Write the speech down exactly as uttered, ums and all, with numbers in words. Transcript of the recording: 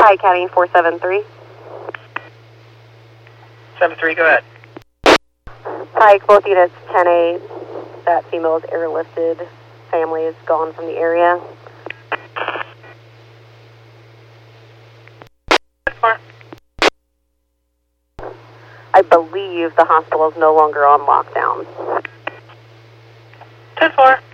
Hi, County four seven three. seven three, go ahead. Hi, both units ten A. That female is airlifted. Family is gone from the area. I believe the hospital is no longer on lockdown. ten four.